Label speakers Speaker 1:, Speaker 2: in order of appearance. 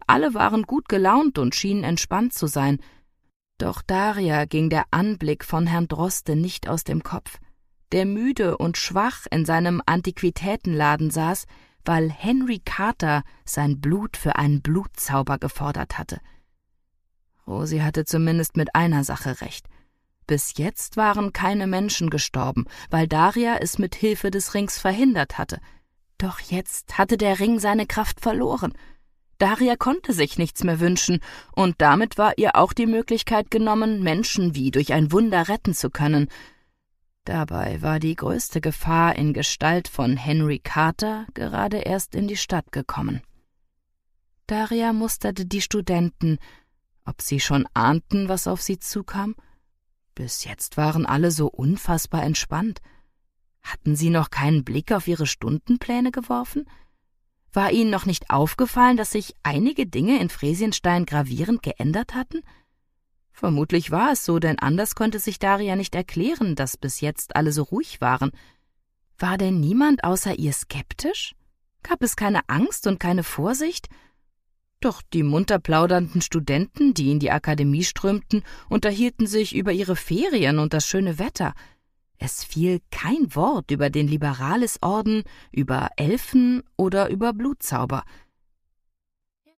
Speaker 1: Alle waren gut gelaunt und schienen entspannt zu sein. Doch Daria ging der Anblick von Herrn Droste nicht aus dem Kopf, der müde und schwach in seinem Antiquitätenladen saß, weil Henry Carter sein Blut für einen Blutzauber gefordert hatte. Rosie hatte zumindest mit einer Sache recht. Bis jetzt waren keine Menschen gestorben, weil Daria es mit Hilfe des Rings verhindert hatte. Doch jetzt hatte der Ring seine Kraft verloren. Daria konnte sich nichts mehr wünschen, und damit war ihr auch die Möglichkeit genommen, Menschen wie durch ein Wunder retten zu können. Dabei war die größte Gefahr in Gestalt von Henry Carter gerade erst in die Stadt gekommen. Daria musterte die Studenten, ob sie schon ahnten, was auf sie zukam. Bis jetzt waren alle so unfassbar entspannt. Hatten sie noch keinen Blick auf ihre Stundenpläne geworfen? War ihnen noch nicht aufgefallen, dass sich einige Dinge in Fresienstein gravierend geändert hatten? Vermutlich war es so, denn anders konnte sich Daria nicht erklären, dass bis jetzt alle so ruhig waren. War denn niemand außer ihr skeptisch? Gab es keine Angst und keine Vorsicht? Doch die munter plaudernden Studenten, die in die Akademie strömten, unterhielten sich über ihre Ferien und das schöne Wetter. Es fiel kein Wort über den Liberalis-Orden, über Elfen oder über Blutzauber.